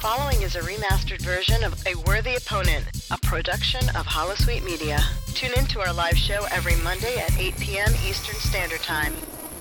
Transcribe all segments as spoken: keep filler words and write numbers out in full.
following is a remastered version of A Worthy Opponent, a production of Holosuite Media. Tune in to our live show every Monday at eight p.m. Eastern Standard Time.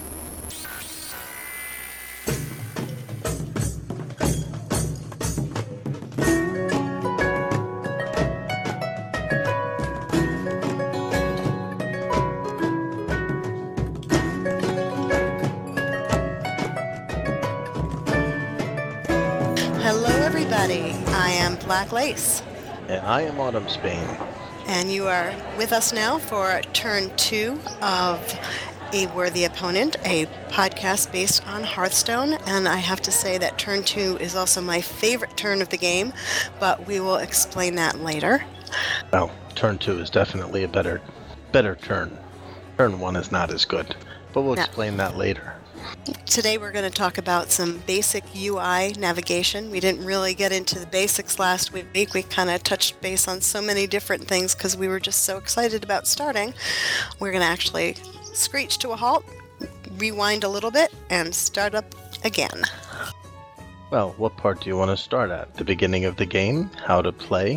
I am Black Lace. And I am Autumn Spain. And you are with us now for turn two of A Worthy Opponent, a podcast based on Hearthstone. And I have to say that turn two is also my favorite turn of the game, but we will explain that later. Well, turn two is definitely a better better turn. Turn one is not as good, but we'll explain yeah. that later. Today we're going to talk about some basic U I navigation. We didn't really get into the basics last week. We kind of touched base on so many different things because we were just so excited about starting. We're going to actually screech to a halt, rewind a little bit, and start up again. Well, what part do you want to start at? The beginning of the game? How to play?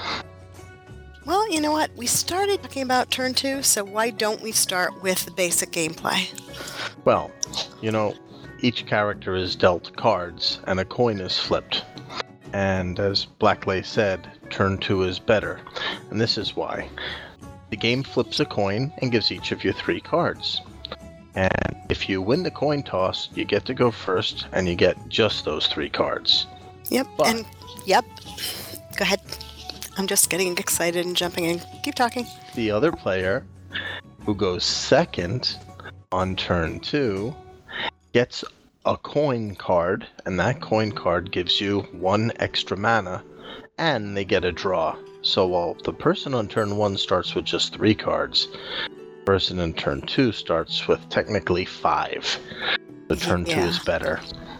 Well, you know what? We started talking about turn two, so why don't we start with the basic gameplay? Well, you know, each character is dealt cards, and a coin is flipped. And as Blacklay said, turn two is better. And this is why. The game flips a coin and gives each of you three cards. And if you win the coin toss, you get to go first, and you get just those three cards. Yep, but, and yep. Go ahead. I'm just getting excited and jumping in. Keep talking. The other player, who goes second on turn two, gets a coin card, and that coin card gives you one extra mana, and they get a draw. So while the person on turn one starts with just three cards, the person in turn two starts with technically five. So turn yeah. two is better.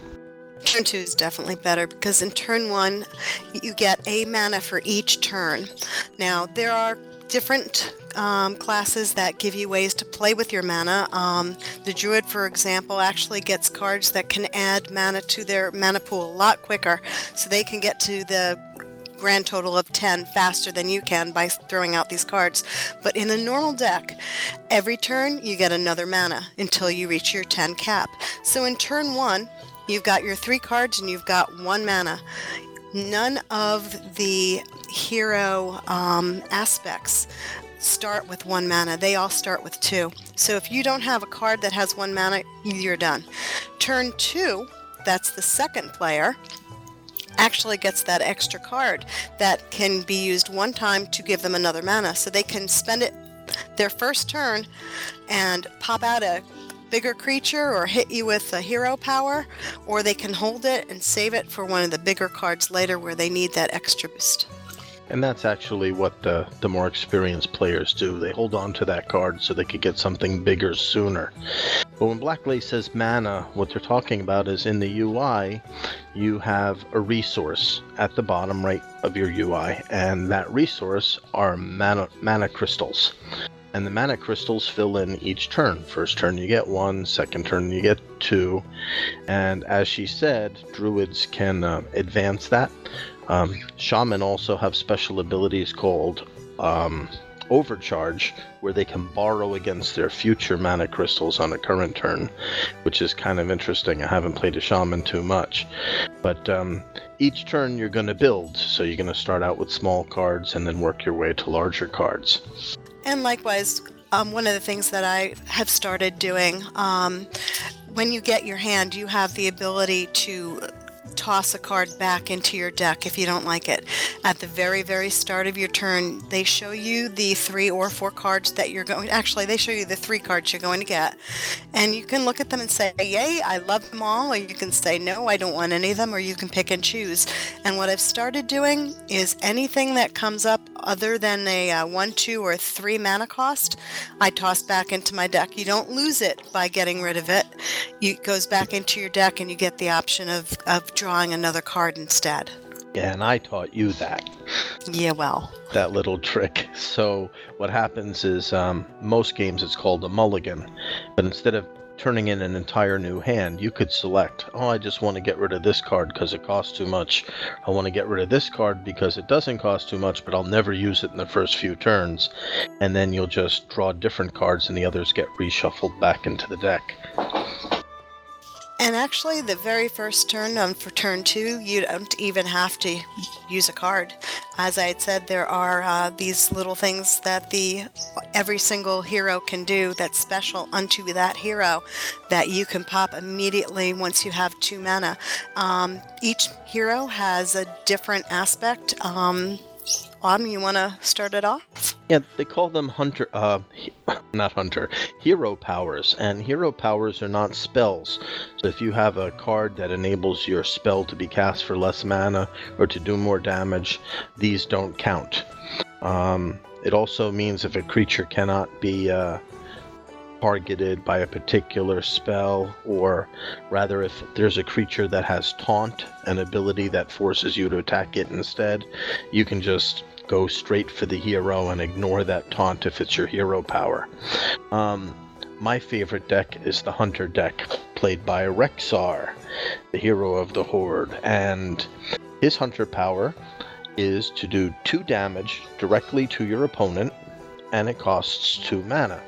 Turn two is definitely better because in turn one, you get a mana for each turn. Now, there are different um, classes that give you ways to play with your mana. Um, the Druid, for example, actually gets cards that can add mana to their mana pool a lot quicker, so they can get to the grand total of ten faster than you can by throwing out these cards. But in a normal deck, every turn you get another mana until you reach your ten cap. So in turn one, you've got your three cards and you've got one mana. None of the hero um, aspects start with one mana. They all start with two. So if you don't have a card that has one mana, you're done. Turn two, that's the second player, actually gets that extra card that can be used one time to give them another mana. So they can spend it their first turn and pop out a bigger creature or hit you with a hero power, or they can hold it and save it for one of the bigger cards later where they need that extra boost. And that's actually what the, the more experienced players do. They hold on to that card so they could get something bigger sooner. But when Blacklay says mana, what they're talking about is in the U I, you have a resource at the bottom right of your U I, and that resource are mana, mana crystals. And the mana crystals fill in each turn. First turn you get one, second turn you get two. And as she said, druids can uh, advance that. Um, shaman also have special abilities called um, overcharge, where they can borrow against their future mana crystals on a current turn, which is kind of interesting. I haven't played a shaman too much. But um, each turn you're going to build. So you're going to start out with small cards and then work your way to larger cards. And likewise, um, one of the things that I have started doing, um, when you get your hand, you have the ability to toss a card back into your deck if you don't like it. At the very, very start of your turn, they show you the three or four cards that you're going, actually they show you the three cards you're going to get. And you can look at them and say, yay, I love them all, or you can say, no, I don't want any of them, or you can pick and choose. And what I've started doing is anything that comes up other than a uh, one, two, or three mana cost, I toss back into my deck. You don't lose it by getting rid of it. It goes back into your deck and you get the option of, of drawing another card instead. Yeah, and I taught you that. Yeah, well. That little trick. So what happens is um, most games it's called a mulligan. But instead of turning in an entire new hand. You could select, oh, I just want to get rid of this card because it costs too much. I want to get rid of this card because it doesn't cost too much, but I'll never use it in the first few turns. And then you'll just draw different cards and the others get reshuffled back into the deck. And actually, the very first turn, um, for turn two, you don't even have to use a card. As I had said, there are uh, these little things that the every single hero can do that's special unto that hero that you can pop immediately once you have two mana. Um, each hero has a different aspect. Um, Autumn, you want to start it off? Yeah, they call them hunter, uh, not hunter, hero powers, and hero powers are not spells. So if you have a card that enables your spell to be cast for less mana or to do more damage, these don't count. Um, it also means if a creature cannot be uh, targeted by a particular spell, or rather if there's a creature that has taunt, an ability that forces you to attack it instead, you can just go straight for the hero and ignore that taunt if it's your hero power. Um, my favorite deck is the Hunter deck, played by Rexxar, the hero of the Horde, and his Hunter power is to do two damage directly to your opponent, and it costs two mana.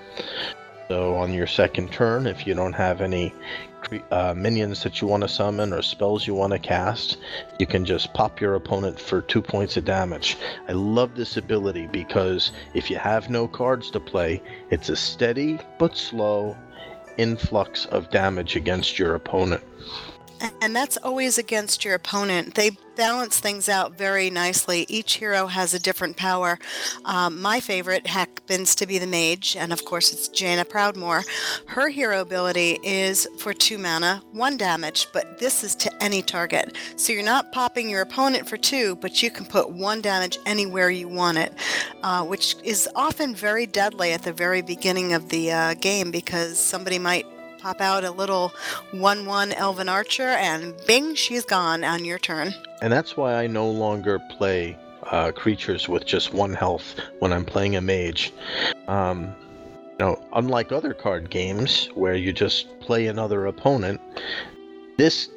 So on your second turn, if you don't have any uh, minions that you want to summon or spells you want to cast, you can just pop your opponent for two points of damage. I love this ability because if you have no cards to play, it's a steady but slow influx of damage against your opponent. And that's always against your opponent. They balance things out very nicely. Each hero has a different power. Um, my favorite happens to be the mage, and of course it's Jaina Proudmoore. Her hero ability is for two mana, one damage, but this is to any target. So you're not popping your opponent for two, but you can put one damage anywhere you want it, uh, which is often very deadly at the very beginning of the uh, game, because somebody might pop out a little one one Elven Archer, and bing, she's gone on your turn. And that's why I no longer play uh, creatures with just one health when I'm playing a mage. Um, you know, unlike other card games where you just play another opponent, this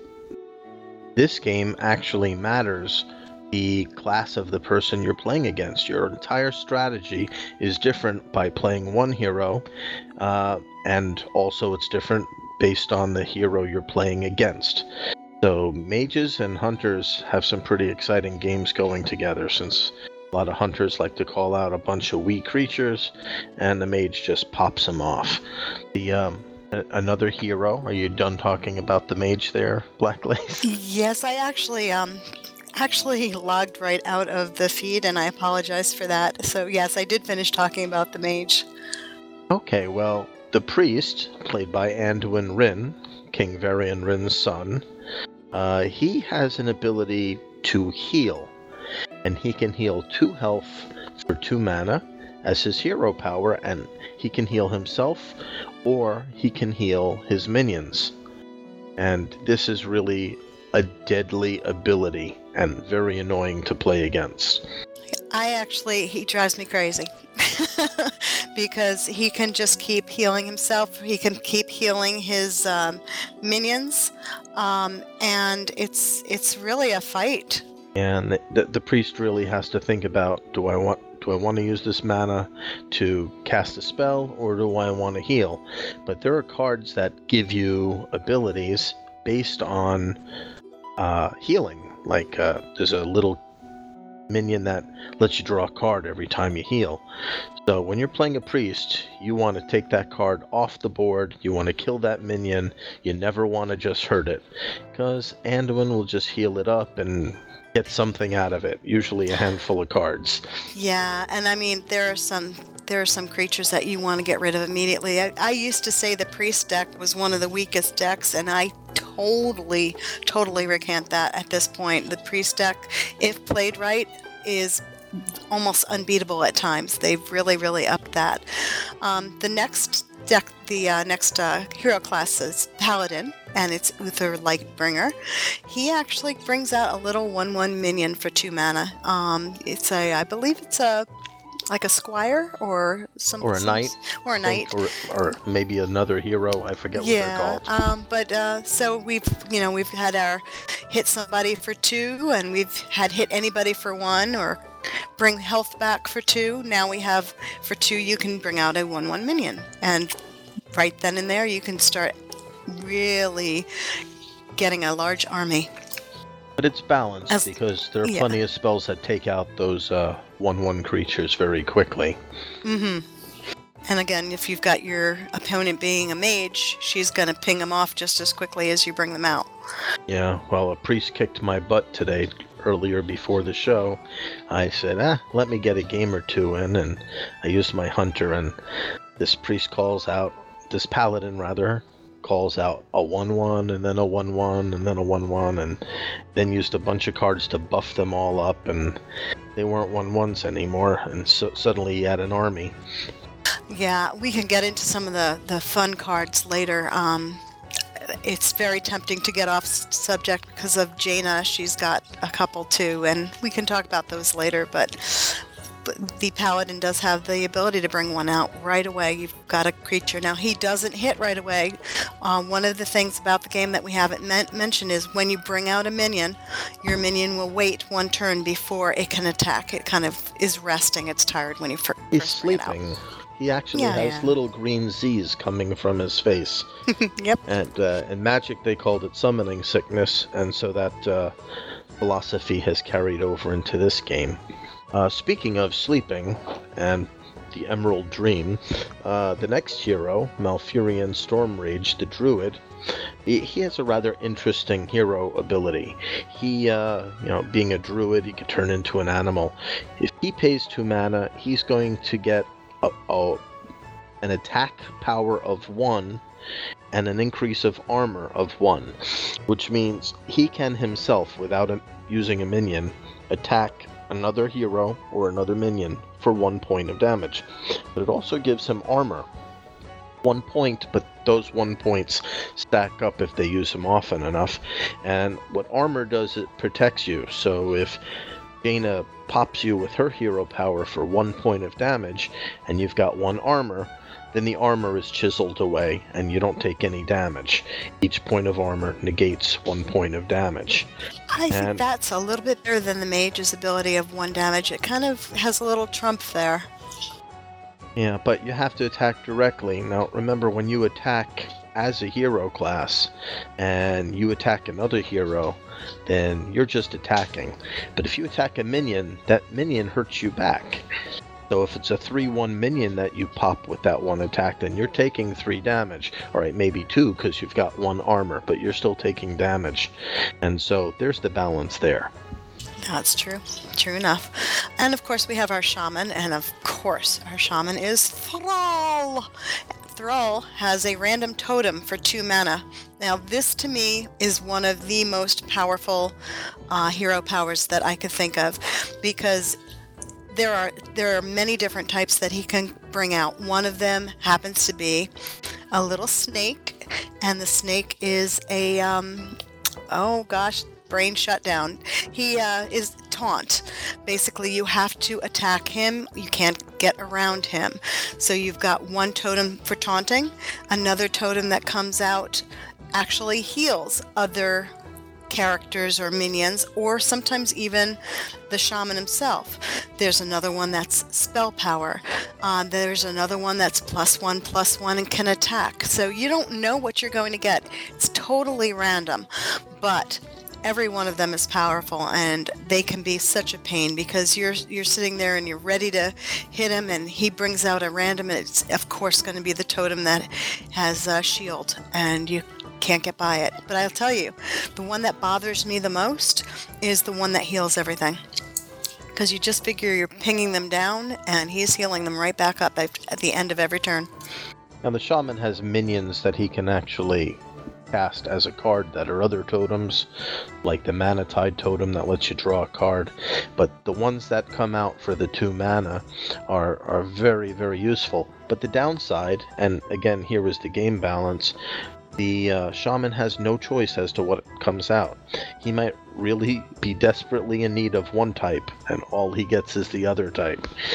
this game actually matters the class of the person you're playing against. Your entire strategy is different by playing one hero, uh, and also it's different based on the hero you're playing against. So mages and hunters have some pretty exciting games going together, since a lot of hunters like to call out a bunch of weak creatures, and the mage just pops them off. The um, another hero, are you done talking about the mage there, Blacklace? Yes, I actually um actually logged right out of the feed, and I apologize for that. So yes, I did finish talking about the mage. Okay, well, the priest, played by Anduin Wrynn, King Varian Wrynn's son, uh, he has an ability to heal, and he can heal two health for two mana as his hero power, and he can heal himself, or he can heal his minions. And this is really a deadly ability and very annoying to play against. I actually, he drives me crazy because he can just keep healing himself. He can keep healing his um, minions, um, and it's it's really a fight. And the, the priest really has to think about, do I want do I want to use this mana to cast a spell, or do I want to heal? But there are cards that give you abilities based on uh, healing. Like uh, there's a little minion that lets you draw a card every time you heal. So when you're playing a priest, you want to take that card off the board, you want to kill that minion, you never want to just hurt it, because Anduin will just heal it up and get something out of it, usually a handful of cards. Yeah, and I mean, there are some there are some creatures that you want to get rid of immediately. I, I used to say the priest deck was one of the weakest decks, and I totally, totally recant that at this point. The priest deck, if played right, is almost unbeatable at times. They've really, really upped that. Um, the next deck, the uh, next uh, hero class is Paladin, and it's Uther Lightbringer. He actually brings out a little one one minion for two mana. Um, it's a, I believe it's a like a squire or some Or a some- knight, or a I think, knight. or, or maybe another hero. I forget what they're Yeah, called. um, but uh, so we've you know we've had our hit somebody for two, and we've had hit anybody for one, or bring health back for two. Now we have for two you can bring out a one one minion, and right then and there you can start really getting a large army. But it's balanced As- because there are yeah. plenty of spells that take out those uh, one one creatures very quickly. Mm-hmm. And again, if you've got your opponent being a mage, she's going to ping them off just as quickly as you bring them out. Yeah, well, a priest kicked my butt today earlier before the show. I said, ah, let me get a game or two in, and I used my hunter, and this priest calls out, this paladin rather, calls out a one one, and then a one one, and then a one one, and then used a bunch of cards to buff them all up, and they weren't one ones anymore, and so suddenly he had an army. Yeah, we can get into some of the, the fun cards later. Um, it's very tempting to get off s- subject because of Jaina. She's got a couple too, and we can talk about those later. But, but the paladin does have the ability to bring one out right away. You've got a creature. Now, he doesn't hit right away. Um, one of the things about the game that we haven't men- mentioned is when you bring out a minion, your minion will wait one turn before it can attack. It kind of is resting. It's tired when you fir- He's first bring it out. sleeping. He actually Yeah, has yeah. little green Z's coming from his face. Yep. And uh, in Magic, they called it summoning sickness, and so that uh, philosophy has carried over into this game. Uh, speaking of sleeping and the Emerald Dream, uh, the next hero, Malfurion Stormrage, the Druid, he, he has a rather interesting hero ability. He, uh, you know, being a druid, he could turn into an animal. If he pays two mana, he's going to get a, a, an attack power of one and an increase of armor of one, which means he can himself, without a, using a minion, attack another hero or another minion for one point of damage. But it also gives him armor. One point, but those one points stack up if they use them often enough. And what armor does, it protects you. So if Jaina pops you with her hero power for one point of damage, and you've got one armor, then the armor is chiseled away, and you don't take any damage. Each point of armor negates one point of damage. I think And- that's a little bit better than the mage's ability of one damage. It kind of has a little trump there. Yeah, but you have to attack directly. Now, remember, when you attack as a hero class, and you attack another hero, then you're just attacking. But if you attack a minion, that minion hurts you back. So if it's a three one minion that you pop with that one attack, then you're taking three damage. Alright, maybe two, because you've got one armor, but you're still taking damage. And so there's the balance there. That's true. True enough. And of course, we have our shaman, and of course, our shaman is Thrall. Thrall has a random totem for two mana. Now, this to me is one of the most powerful uh, hero powers that I could think of, because there are there are many different types that he can bring out. One of them happens to be a little snake, and the snake is a um, oh gosh, brain shut down. He uh, is taunt. Basically, you have to attack him. You can't get around him. So you've got one totem for taunting. Another totem that comes out actually heals other characters or minions, or sometimes even the shaman himself. There's another one that's spell power. Uh, there's another one that's plus one, plus one, and can attack. So you don't know what you're going to get. It's totally random. But every one of them is powerful, and they can be such a pain, because you're you're sitting there and you're ready to hit him, and he brings out a random, and it's of course going to be the totem that has a shield, and you can't get by it. But I'll tell you, the one that bothers me the most is the one that heals everything, because you just figure you're pinging them down, and he's healing them right back up at, at the end of every turn. Now the shaman has minions that he can actually cast as a card that are other totems, like the Mana Tide totem that lets you draw a card. But the ones that come out for the two mana are, are very, very useful. But the downside, and again here is the game balance, the uh, shaman has no choice as to what comes out. He might really be desperately in need of one type, and all he gets is the other type.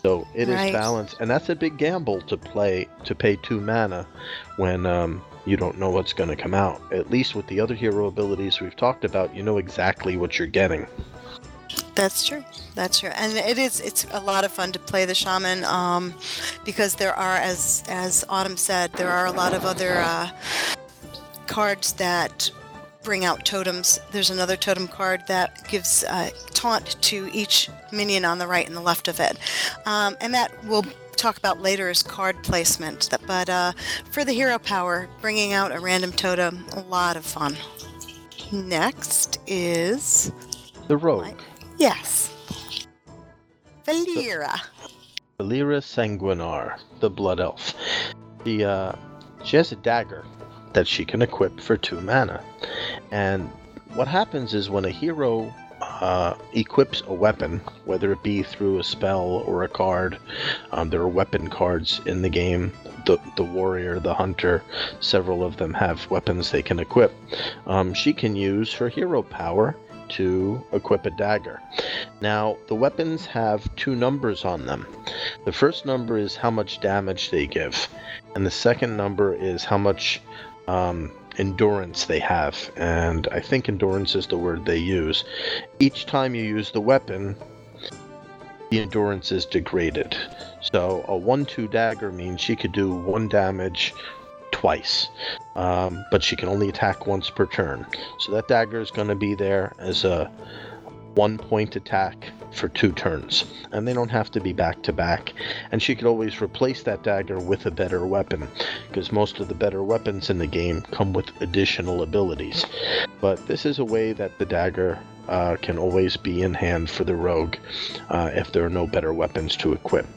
So it is Right. balanced, and that's a big gamble to play to pay two mana when um, you don't know what's going to come out. At least with the other hero abilities we've talked about, you know exactly what you're getting. That's true. That's true, and it is. It's a lot of fun to play the shaman um, because there are, as as Autumn said, there are a lot of other uh, cards that bring out totems. There's another totem card that gives uh, taunt to each minion on the right and the left of it, um, and that we'll talk about later is card placement. But uh, for the hero power, bringing out a random totem, a lot of fun. Next is The Rogue. yes. Valera. Valera Sanguinar, the Blood Elf. She, uh, she has a dagger that she can equip for two mana. And what happens is when a hero uh, equips a weapon, whether it be through a spell or a card, um, there are weapon cards in the game. The, the warrior, the hunter, several of them have weapons they can equip. Um, she can use her hero power to equip a dagger. Now, the weapons have two numbers on them. The first number is how much damage they give, and the second number is how much um, endurance they have, and I think endurance is the word they use. Each time you use the weapon, the endurance is degraded. So a one two dagger means she could do one damage twice, um, but she can only attack once per turn. So that dagger is going to be there as a one point attack for two turns, and they don't have to be back to back. And she could always replace that dagger with a better weapon, because most of the better weapons in the game come with additional abilities. But this is a way that the dagger uh, can always be in hand for the rogue uh, if there are no better weapons to equip.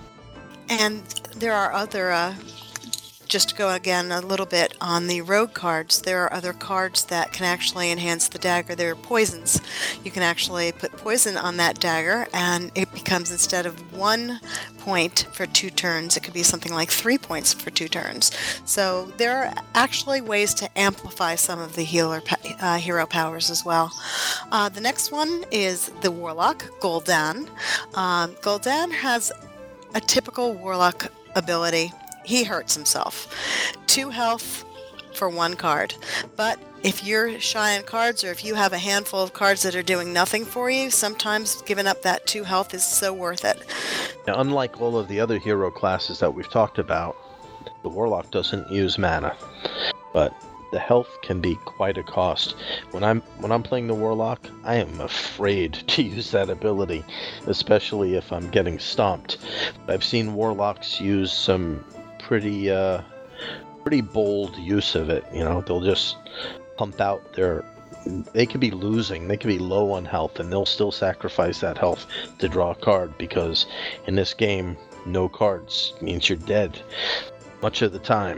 And there are other, uh, just to go again a little bit on the rogue cards, there are other cards that can actually enhance the dagger. There are poisons. You can actually put poison on that dagger, and it becomes, instead of one point for two turns, it could be something like three points for two turns. So there are actually ways to amplify some of the healer uh, hero powers as well. Uh, the next one is the Warlock, Gul'dan. Um, Gul'dan has a typical Warlock ability. He hurts himself. Two health for one card. But if you're shy on cards, or if you have a handful of cards that are doing nothing for you, sometimes giving up that two health is so worth it. Now, unlike all of the other hero classes that we've talked about, the Warlock doesn't use mana, but the health can be quite a cost. When I'm when I'm playing the Warlock, I am afraid to use that ability, especially if I'm getting stomped. I've seen Warlocks use some pretty uh, pretty bold use of it. You know, they'll just pump out their. They could be losing, they could be low on health, and they'll still sacrifice that health to draw a card, because in this game, no cards means you're dead much of the time.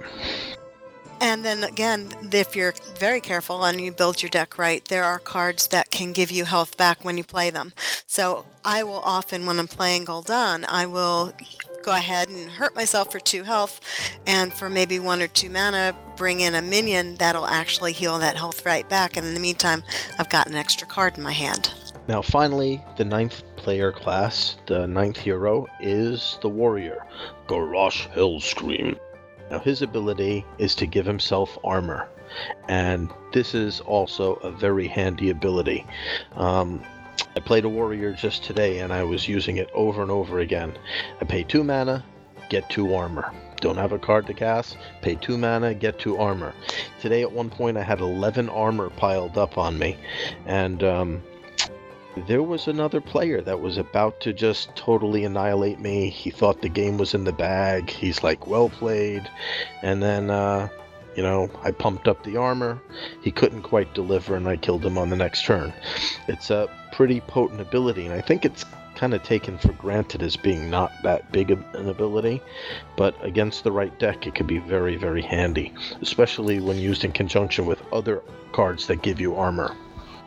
And then again, if you're very careful and you build your deck right, there are cards that can give you health back when you play them. So I will often, when I'm playing Gul'dan, I will go ahead and hurt myself for two health, and for maybe one or two mana, bring in a minion that'll actually heal that health right back. And in the meantime, I've got an extra card in my hand. Now finally, the ninth player class, the ninth hero, is the warrior, Garrosh Hellscream. Now his ability is to give himself armor, and this is also a very handy ability. Um, I played a warrior just today, and I was using it over and over again. I pay two mana, get two armor. Don't have a card to cast, pay two mana, get two armor. Today at one point I had eleven armor piled up on me, and um, there was another player that was about to just totally annihilate me. He thought the game was in the bag. He's like, well played. And then, uh, you know, I pumped up the armor. He couldn't quite deliver, and I killed him on the next turn. It's a pretty potent ability, and I think it's kind of taken for granted as being not that big of an ability. But against the right deck, it could be very, very handy, especially when used in conjunction with other cards that give you armor.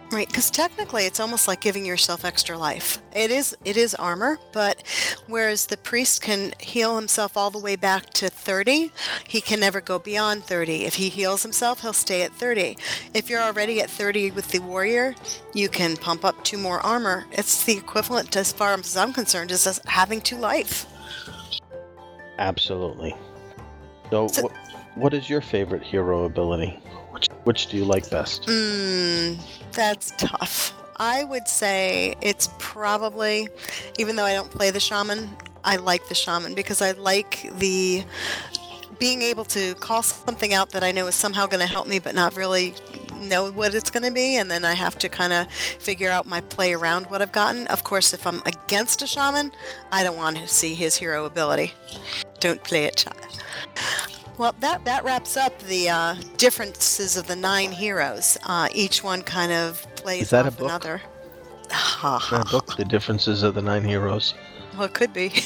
Right, because technically it's almost like giving yourself extra life. It is it is armor, but whereas the priest can heal himself all the way back to thirty, he can never go beyond thirty. If he heals himself, he'll stay at thirty. If you're already at thirty with the warrior, you can pump up two more armor. It's the equivalent, as far as I'm concerned, as us having two life. Absolutely. So, So- wh- what is your favorite hero ability? Which, which do you like best? Mm, that's tough. I would say it's probably, even though I don't play the shaman, I like the shaman because I like the being able to call something out that I know is somehow going to help me, but not really know what it's going to be, and then I have to kind of figure out my play around what I've gotten. Of course, if I'm against a shaman, I don't want to see his hero ability. Don't play it, shaman. Well, that, that wraps up the uh, differences of the nine heroes. Uh, each one kind of plays Is that a off book? another. Ha Is that a book, The Differences of the Nine Heroes? Well, it could be.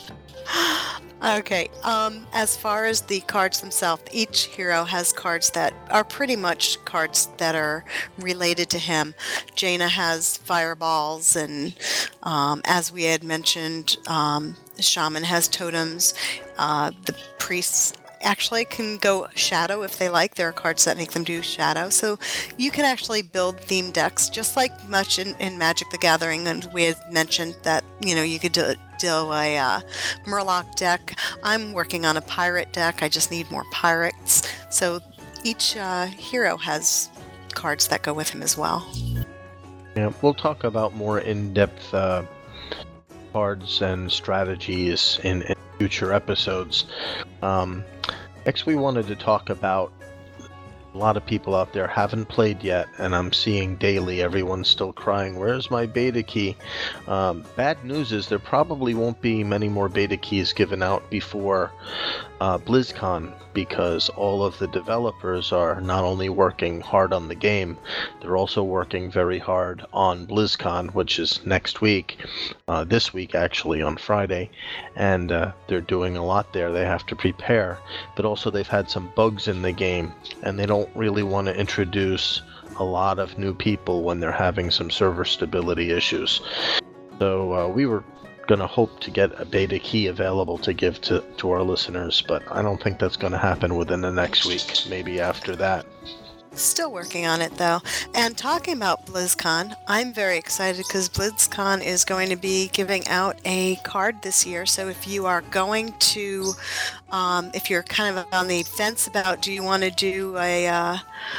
Okay, um, as far as the cards themselves, each hero has cards that are pretty much cards that are related to him. Jaina has fireballs, and um, as we had mentioned, um, the shaman has totems. Uh, the priests actually can go shadow if they like. There are cards that make them do shadow. So you can actually build theme decks just like much in, in Magic the Gathering. And we had mentioned that, you know, you could do, do a uh, Murloc deck. I'm working on a pirate deck. I just need more pirates. So each uh, hero has cards that go with him as well. Yeah, we'll talk about more in-depth uh, cards and strategies in, in future episodes. Um, next, we wanted to talk about a lot of people out there haven't played yet, and I'm seeing daily everyone's still crying, where's my beta key? Um, bad news is there probably won't be many more beta keys given out before uh, BlizzCon, because all of the developers are not only working hard on the game, they're also working very hard on BlizzCon, which is next week, uh, this week actually on Friday, and uh, they're doing a lot there. They have to prepare, but also they've had some bugs in the game, and they don't really want to introduce a lot of new people when they're having some server stability issues. So uh, we were going to hope to get a beta key available to give to, to our listeners, but I don't think that's going to happen within the next week, maybe after that. Still working on it, though. And talking about BlizzCon, I'm very excited because BlizzCon is going to be giving out a card this year. So if you are going to, um, if you're kind of on the fence about do you want to do a uh,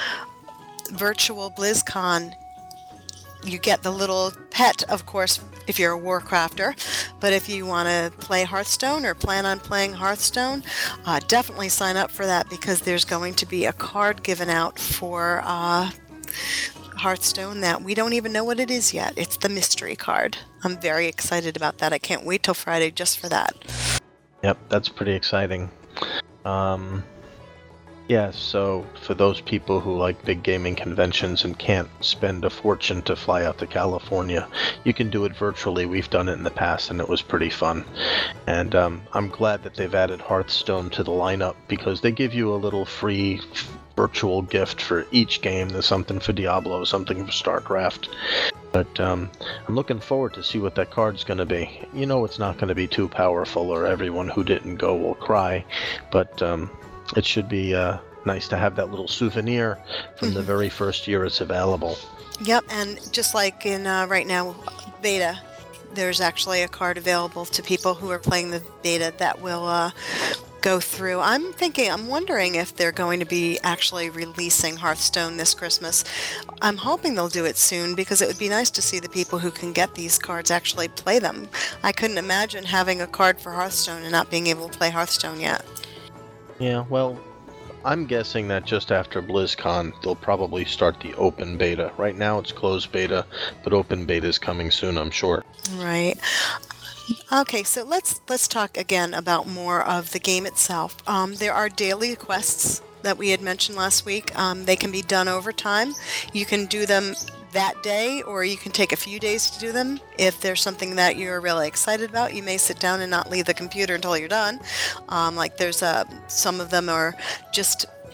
virtual BlizzCon, you get the little pet, of course, if you're a Warcrafter. But if you want to play Hearthstone or plan on playing Hearthstone, uh, definitely sign up for that because there's going to be a card given out for uh, Hearthstone that we don't even know what it is yet. It's the mystery card. I'm very excited about that. I can't wait till Friday just for that. Yep, that's pretty exciting. Um, yeah, so for those people who like big gaming conventions and can't spend a fortune to fly out to California, you can do it virtually. We've done it in the past, and it was pretty fun. And um, I'm glad that they've added Hearthstone to the lineup because they give you a little free virtual gift for each game. There's something for Diablo, something for StarCraft. But um, I'm looking forward to see what that card's going to be. You know it's not going to be too powerful or everyone who didn't go will cry, but um, it should be uh, nice to have that little souvenir from Mm-hmm. the very first year it's available. Yep, and just like in uh, right now, beta, there's actually a card available to people who are playing the beta that will uh, go through. I'm thinking, I'm wondering if they're going to be actually releasing Hearthstone this Christmas. I'm hoping they'll do it soon because it would be nice to see the people who can get these cards actually play them. I couldn't imagine having a card for Hearthstone and not being able to play Hearthstone yet. Yeah, well, I'm guessing that just after BlizzCon, they'll probably start the open beta. Right now it's closed beta, but open beta is coming soon, I'm sure. Right. Okay, so let's let's talk again about more of the game itself. Um, there are daily quests that we had mentioned last week. Um, they can be done over time. You can do them that day, or you can take a few days to do them. If there's something that you're really excited about, you may sit down and not leave the computer until you're done. Um, like there's a, some of them are just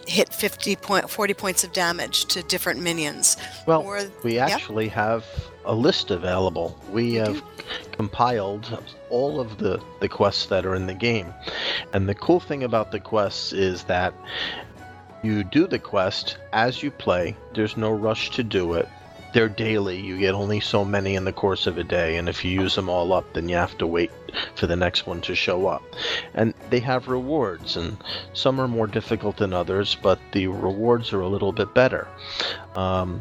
hit fifty point, forty points of damage to different minions. Well, or, we yeah. actually have a list available. We You have do? compiled all of the, the quests that are in the game. And the cool thing about the quests is that you do the quest as you play. There's no rush to do it. They're daily. You get only so many in the course of a day, and if you use them all up, then you have to wait for the next one to show up. And they have rewards, and some are more difficult than others, but the rewards are a little bit better. Um,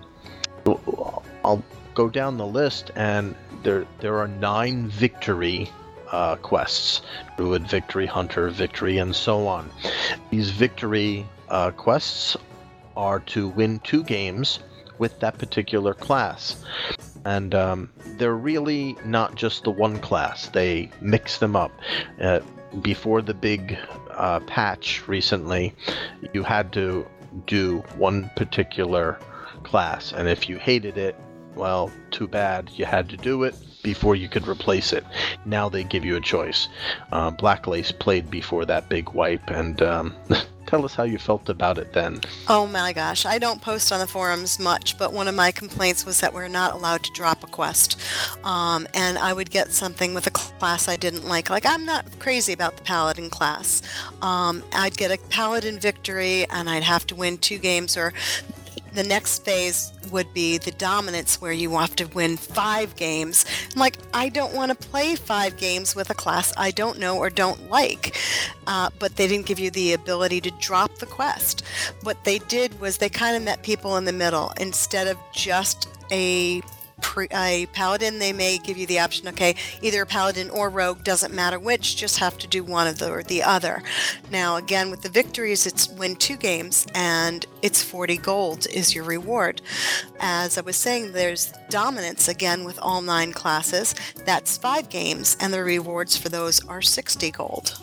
I'll go down the list, and there there are nine victory uh, quests: Druid, Victory, Hunter, Victory, and so on. These victory uh, quests are to win two games with that particular class. And um, they're really not just the one class. They mix them up. Uh, before the big uh, patch recently, you had to do one particular class. And if you hated it, well, too bad. You had to do it before you could replace it. Now they give you a choice. Uh, Black Lace played before that big wipe, and um, tell us how you felt about it then. Oh my gosh, I don't post on the forums much, but one of my complaints was that we're not allowed to drop a quest. Um, and I would get something with a class I didn't like. Like, I'm not crazy about the Paladin class. Um, I'd get a Paladin victory, and I'd have to win two games, or the next phase would be the dominance, where you have to win five games. I'm like, I don't want to play five games with a class I don't know or don't like. Uh, but they didn't give you the ability to drop the quest. What they did was they kind of met people in the middle. Instead of just a Pre, a paladin, they may give you the option, okay, either a paladin or rogue, doesn't matter which, just have to do one of the or the other. Now again, with the victories, it's win two games and it's forty gold is your reward. As I was saying, there's dominance again with all nine classes. That's five games, and the rewards for those are sixty gold.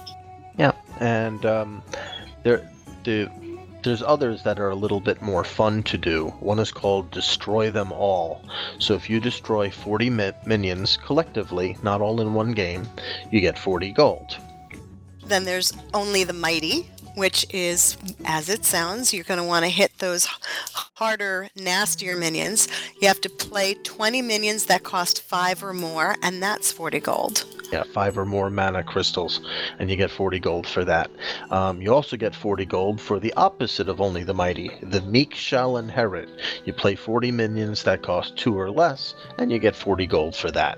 Yeah, and um, there the There's others that are a little bit more fun to do. One is called Destroy Them All. So if you destroy forty mi- minions collectively, not all in one game, you get forty gold. Then there's Only the Mighty, which is, as it sounds, you're going to want to hit those harder, nastier minions. You have to play twenty minions that cost five or more, and that's forty gold. Yeah, five or more mana crystals, and you get forty gold for that. Um, you also get forty gold for the opposite of Only the Mighty. The Meek shall inherit. You play forty minions that cost two or less, and you get forty gold for that.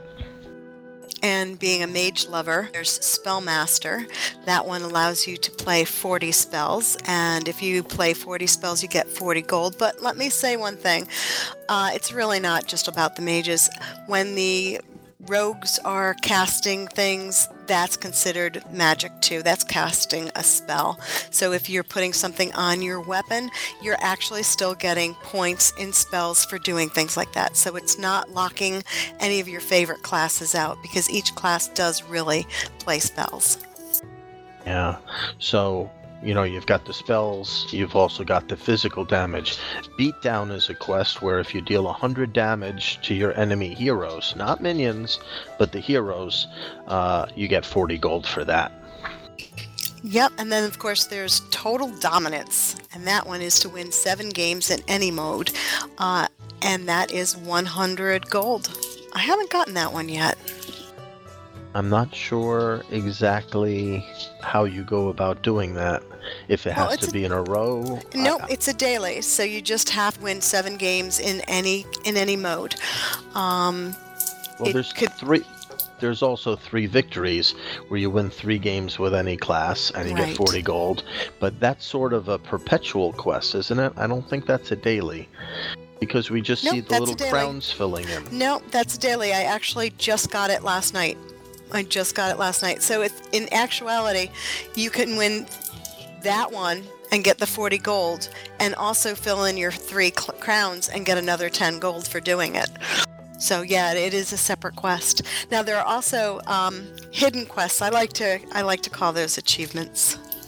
And being a mage lover, there's Spellmaster. That one allows you to play forty spells, and if you play forty spells, you get forty gold. But let me say one thing. Uh, it's really not just about the mages. When the rogues are casting things, that's considered magic too. That's casting a spell. So if you're putting something on your weapon, you're actually still getting points in spells for doing things like that. So it's not locking any of your favorite classes out, because each class does really play spells. Yeah, so, you know, you've got the spells, you've also got the physical damage. Beatdown is a quest where if you deal one hundred damage to your enemy heroes, not minions, but the heroes, uh, you get forty gold for that. Yep, and then of course there's Total Dominance, and that one is to win seven games in any mode, uh, and that is one hundred gold. I haven't gotten that one yet. I'm not sure exactly how you go about doing that. If it has Well, to it's be in a row. No, I- it's a daily, so you just have to win seven games in any in any mode. Um, well, it there's could- three. There's also three victories where you win three games with any class and you Right. get forty gold. But that's sort of a perpetual quest, isn't it? I don't think that's a daily. Because we just Nope, see the that's a little daily. crowns filling in. No, that's daily. I actually just got it last night. I just got it last night. So it's, in actuality, you can win that one and get the forty gold, and also fill in your three cl- crowns and get another ten gold for doing it. So yeah, it is a separate quest. Now there are also um, hidden quests. I like to I like to call those achievements.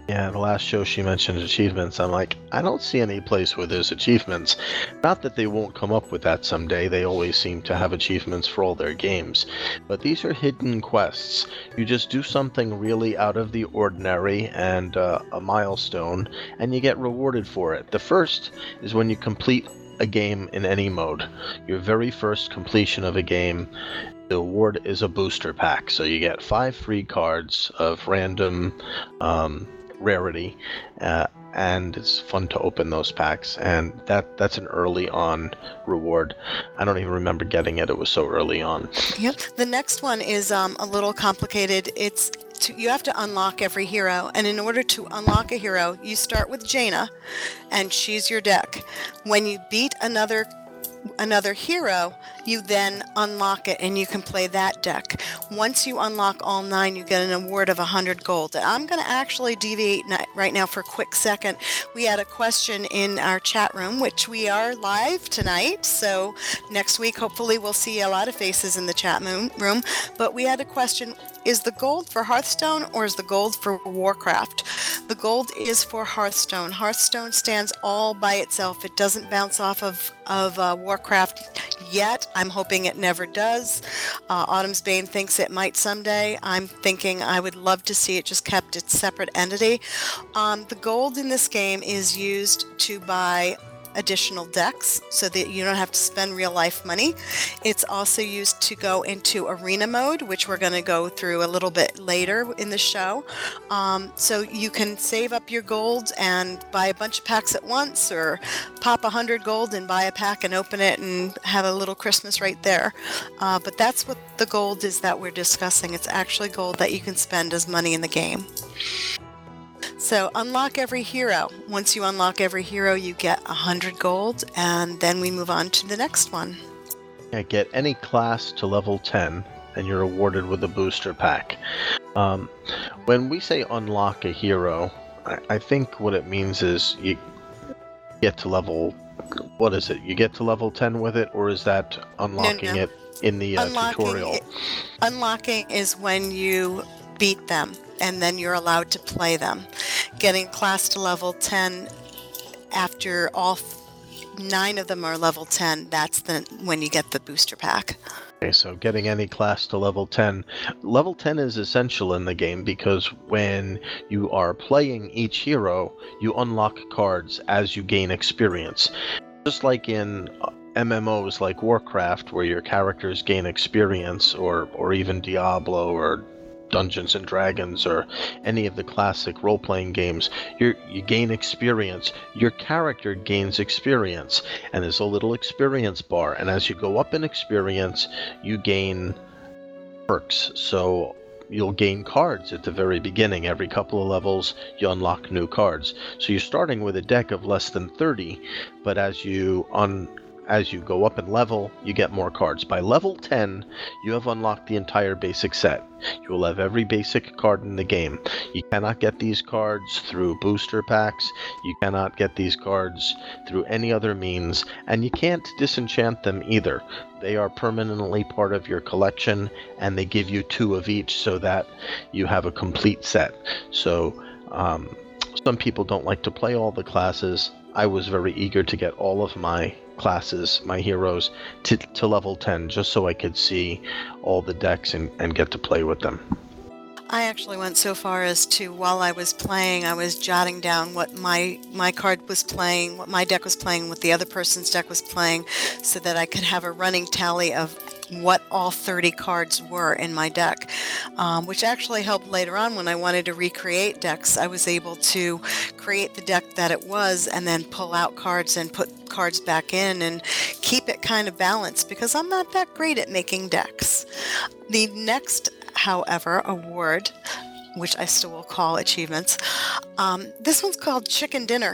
Yeah, the last show she mentioned achievements. I'm like, I don't see any place where there's achievements. Not that they won't come up with that someday. They always seem to have achievements for all their games. But these are hidden quests. You just do something really out of the ordinary and uh, a milestone, and you get rewarded for it. The first is when you complete a game in any mode. Your very first completion of a game, the award is a booster pack. So you get five free cards of random um, rarity, uh, and it's fun to open those packs, and that that's an early on reward. I don't even remember getting it. It was so early on. Yep. The next one is um, a little complicated. It's to, you have to unlock every hero, and in order to unlock a hero, you start with Jaina, and she's your deck. When you beat another another hero, you then unlock it and you can play that deck. Once you unlock all nine, you get an award of one hundred gold. I'm going to actually deviate right now for a quick second. We had a question in our chat room, which we are live tonight, so next week hopefully we'll see a lot of faces in the chat room. But we had a question: is the gold for Hearthstone or is the gold for Warcraft? The gold is for Hearthstone. Hearthstone stands all by itself. It doesn't bounce off of, of uh, Warcraft yet. I'm hoping it never does. Uh, Autumn's Bane thinks it might someday. I'm thinking I would love to see it just kept its separate entity. Um, the gold in this game is used to buy additional decks so that you don't have to spend real life money. It's also used to go into arena mode, which we're going to go through a little bit later in the show. Um, so you can save up your gold and buy a bunch of packs at once, or pop one hundred gold and buy a pack and open it and have a little Christmas right there. Uh, but that's what the gold is that we're discussing. It's actually gold that you can spend as money in the game. So unlock every hero. Once you unlock every hero, you get one hundred gold, and then we move on to the next one. Yeah, get any class to level ten, and you're awarded with a booster pack. Um, when we say unlock a hero, I, I think what it means is you get to level... What is it? You get to level ten with it, or is that unlocking No, no. it in the uh, Unlocking tutorial? it- unlocking is when you beat them, and then you're allowed to play them. Getting class to level ten after all f- nine of them are level ten, that's the when you get the booster pack. Okay, so getting any class to level ten. Level ten is essential in the game because when you are playing each hero, you unlock cards as you gain experience. Just like in M M Os like Warcraft, where your characters gain experience, or, or even Diablo or Dungeons and Dragons or any of the classic role-playing games, you you gain experience. Your character gains experience, and there's a little experience bar, and as you go up in experience, you gain perks. So you'll gain cards at the very beginning. Every couple of levels, you unlock new cards. So you're starting with a deck of less than thirty, but as you un As you go up in level, you get more cards. By level ten, you have unlocked the entire basic set. You will have every basic card in the game. You cannot get these cards through booster packs. You cannot get these cards through any other means. And you can't disenchant them either. They are permanently part of your collection, and they give you two of each so that you have a complete set. So, um, some people don't like to play all the classes. I was very eager to get all of my classes, my heroes, to, to level ten, just so I could see all the decks and, and get to play with them. I actually went so far as to, while I was playing, I was jotting down what my my card was playing, what my deck was playing, what the other person's deck was playing, so that I could have a running tally of what all thirty cards were in my deck, um, which actually helped later on when I wanted to recreate decks. I was able to create the deck that it was and then pull out cards and put cards back in and keep it kind of balanced, because I'm not that great at making decks. The next, however, award, which I still will call achievements, um, this one's called Chicken Dinner.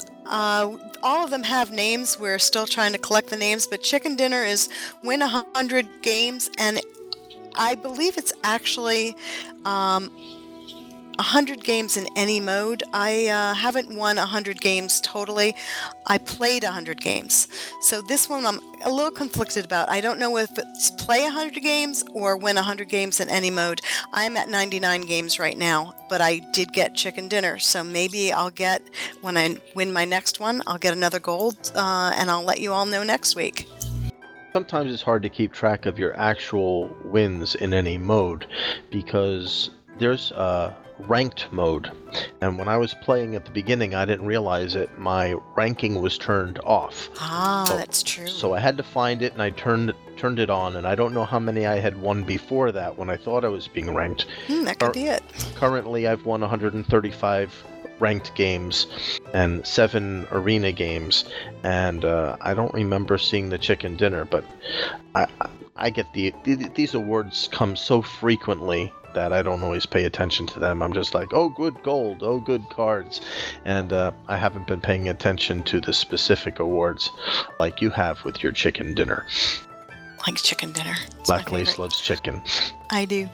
Uh, all of them have names. We're still trying to collect the names, but Chicken Dinner is win one hundred games, and I believe it's actually um, one hundred games in any mode. I uh, haven't won one hundred games totally. I played one hundred games. So this one I'm a little conflicted about. I don't know if it's play one hundred games or win one hundred games in any mode. I'm at ninety-nine games right now, but I did get chicken dinner. So maybe I'll get, when I win my next one, I'll get another gold, uh, and I'll let you all know next week. Sometimes it's hard to keep track of your actual wins in any mode because there's a ranked mode. And when I was playing at the beginning, I didn't realize it. My ranking was turned off. Ah, so, that's true. So I had to find it, and I turned turned it on. And I don't know how many I had won before that when I thought I was being ranked. Hmm, that could Cur- be it. Currently, I've won one hundred thirty-five ranked games and seven arena games, and uh, I don't remember seeing the chicken dinner, but I, I get the these awards come so frequently that I don't always pay attention to them. I'm just like, oh, good gold, oh, good cards, and uh, I haven't been paying attention to the specific awards like you have with your chicken dinner. Like chicken dinner. It's Black my Lace favorite. loves chicken. I do.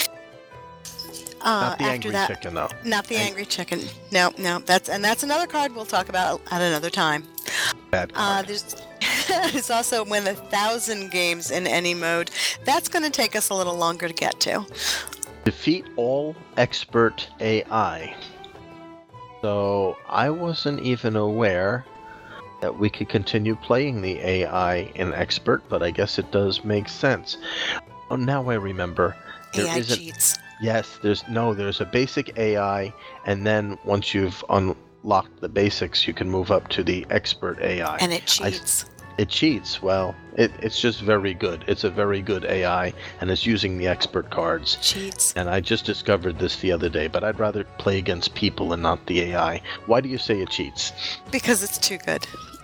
Uh, Not the after angry that, chicken, though. Not the Ang- angry chicken. No, no. That's and that's another card we'll talk about at another time. Bad Uh, card. there's there's also win a thousand games in any mode. That's going to take us a little longer to get to. Defeat all expert A I. So I wasn't even aware that we could continue playing the A I in expert, but I guess it does make sense. Oh, now I remember. There A I isn't- cheats. Yes, there's no, there's a basic A I, and then once you've unlocked the basics, you can move up to the expert A I. And it I- cheats. It cheats. Well, it, it's just very good. It's a very good A I, and it's using the expert cards. Cheats. And I just discovered this the other day, but I'd rather play against people and not the A I. Why do you say it cheats? Because it's too good.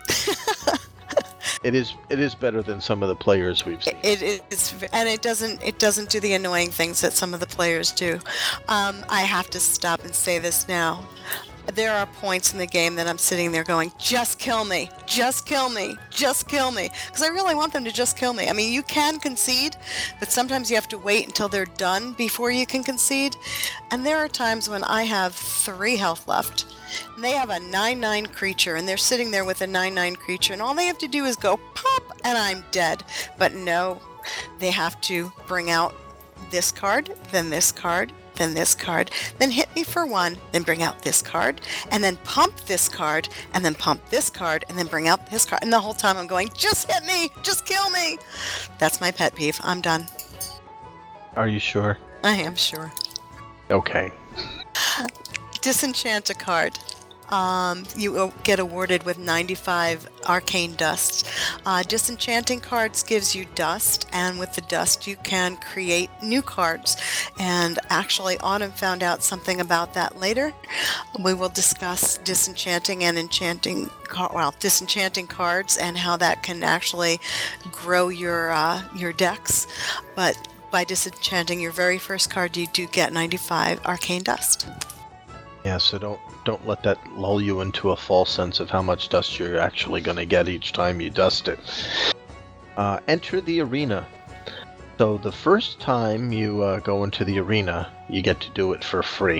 It is it is better than some of the players we've seen. It is, and it doesn't. It doesn't do the annoying things that some of the players do. Um, I have to stop and say this now. There are points in the game that I'm sitting there going, just kill me, just kill me, just kill me. Because I really want them to just kill me. I mean, you can concede, but sometimes you have to wait until they're done before you can concede. And there are times when I have three health left, and they have a nine nine creature, and they're sitting there with a nine nine creature, and all they have to do is go pop, and I'm dead. But no, they have to bring out this card, then this card, then this card, then hit me for one, then bring out this card, and then pump this card, and then pump this card, and then bring out this card. And the whole time I'm going, just hit me, just kill me. That's my pet peeve. I'm done. Are you sure? I am sure. Okay. Disenchant a card. Um, you get awarded with ninety-five arcane dust. Uh, disenchanting cards gives you dust, and with the dust you can create new cards. And actually, Autumn found out something about that later. We will discuss disenchanting and enchanting, car- well, disenchanting cards and how that can actually grow your uh, your decks. But by disenchanting your very first card, you do get ninety-five arcane dust. Yeah, so don't don't let that lull you into a false sense of how much dust you're actually going to get each time you dust it. Uh, enter the arena. So the first time you uh, go into the arena, you get to do it for free.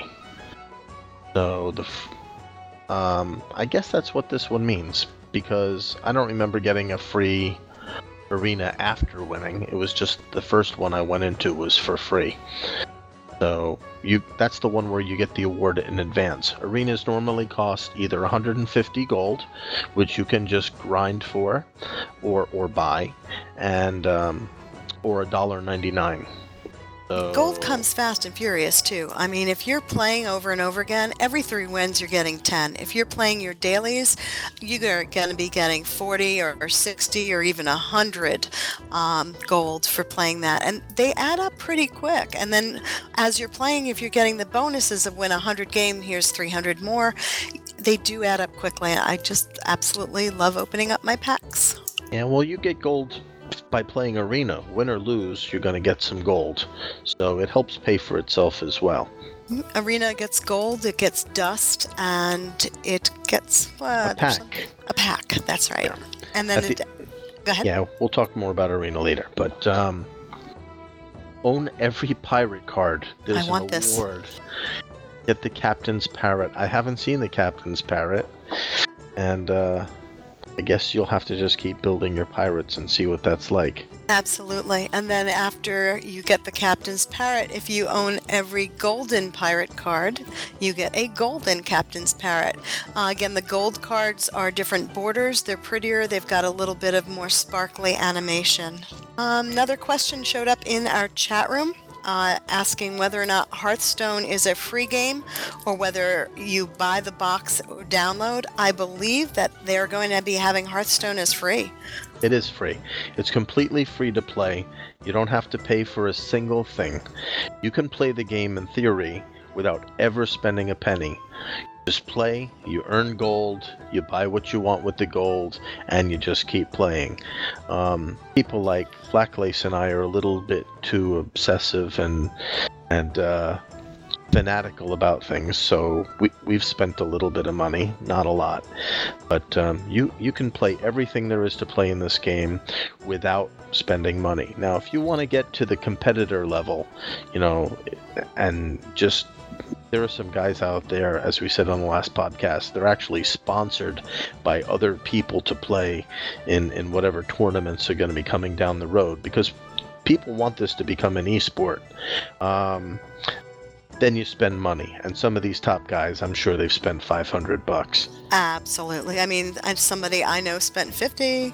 So the, f- um, I guess that's what this one means, because I don't remember getting a free arena after winning. It was just the first one I went into was for free. So you that's the one where you get the award in advance. Arenas normally cost either one hundred fifty gold, which you can just grind for, or or buy, and um, or one dollar ninety-nine. So, Gold comes fast and furious too. I mean, if you're playing over and over again, every three wins you're getting ten. If you're playing your dailies, you're going to be getting forty or, or sixty or even one hundred um, gold for playing that. And they add up pretty quick. And then as you're playing, if you're getting the bonuses of win one hundred game, here's three hundred more, they do add up quickly. I just absolutely love opening up my packs. Yeah, well, you get gold by playing arena. Win or lose, you're going to get some gold. So it helps pay for itself as well. Arena gets gold, it gets dust, and it gets uh, A there's pack. something- A pack, that's right. Yeah. And then At it, the- go ahead. Yeah, we'll talk more about arena later. But um, own every pirate card. There's I want an this. award. Get the Captain's Parrot. I haven't seen the Captain's Parrot, and uh, I guess you'll have to just keep building your pirates and see what that's like. Absolutely. And then after you get the Captain's Parrot, if you own every golden pirate card, you get a golden Captain's Parrot. Uh, again, the gold cards are different borders. They're prettier. They've got a little bit of more sparkly animation. Um, another question showed up in our chat room. Uh, asking whether or not Hearthstone is a free game or whether you buy the box or download. I believe that they're going to be having Hearthstone as free. It is free. It's completely free to play. You don't have to pay for a single thing. You can play the game in theory without ever spending a penny. Just play, you earn gold, you buy what you want with the gold, and you just keep playing. Um, people like Black Lace and I are a little bit too obsessive and and uh, fanatical about things, so we, we've spent a little bit of money, not a lot. But um, you, you can play everything there is to play in this game without spending money. Now, if you want to get to the competitor level, you know, and just... There are some guys out there, as we said on the last podcast, they're actually sponsored by other people to play in, in whatever tournaments are going to be coming down the road, because people want this to become an esport. Um, then you spend money, and some of these top guys, I'm sure they've spent five hundred bucks. Absolutely. I mean, and somebody I know spent fifty,